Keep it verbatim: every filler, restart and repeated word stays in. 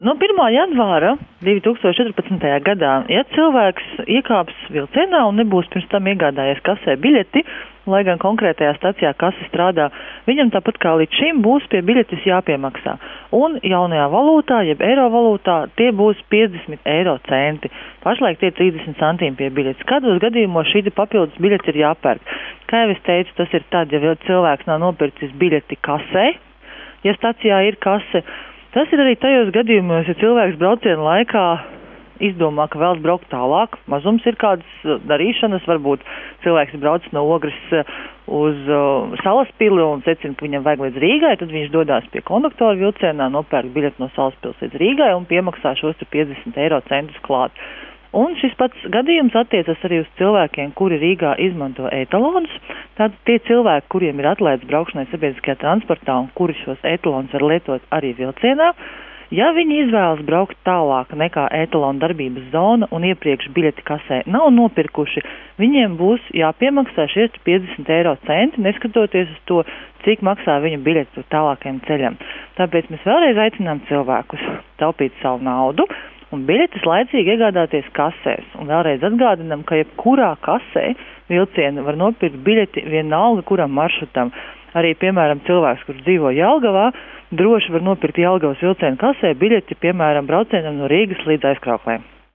No pirmā janvāra divi tūkstoši četrpadsmitajā gadā, ja cilvēks iekāps vilcienā un nebūs pirms tam iegādājies kasē biļeti, lai gan konkrētajā stacijā kase strādā, viņam tāpat kā līdz šim būs pie biļetes jāpiemaksā. Un jaunajā valūtā, jeb eiro valūtā, tie būs piecdesmit eiro centi. Pašlaik tie trīsdesmit centīmi pie biļetes. Kādos gadījumos šī papildus biļete ir jāpērk? Kā jau es teicu, tas ir tad, ja cilvēks nav nopircis biļeti kasē, ja stacijā ir kase. Tas ir arī tajos gadījumos, ja cilvēks brauciena laikā izdomā, ka vēlas braukt tālāk. Mazums ir kādas darīšanas, varbūt cilvēks brauc no Ogres uz uh, Salaspili un secina, ka viņam vajag līdz Rīgai, tad viņš dodās pie konduktora vilcienā, nopērk biļeti no Salaspils līdz Rīgai un piemaksā šos piecdesmit eiro centus klāt. Un šis pats gadījums attiecas arī uz cilvēkiem, kuri Rīgā izmanto etalonus. Tātad tie cilvēki, kuriem ir atlaides braukšanai sabiedriskajā transportā un kuri šos etalonus var lietot arī vilcienā, ja viņi izvēlas braukt tālāk nekā etalonu darbības zona un iepriekš biļeti kasē nav nopirkuši, viņiem būs jāpiemaksā šie piecdesmit eiro centi, neskatoties uz to, cik maksā viņa biļeti tālākajam ceļam. Tāpēc mēs vēlreiz aicinām cilvēkus taupīt savu naudu un biļetes laicīgi iegādāties kasēs. Un vēlreiz atgādinām, ka jebkurā kasē vilciena var nopirkt biļeti vienalga kuram maršrutam. Arī, piemēram, cilvēks, kurš dzīvo Jelgavā, droši var nopirkt Jelgavas vilciena kasē biļeti, piemēram, braucienam no Rīgas līdz Aizkrauklēm.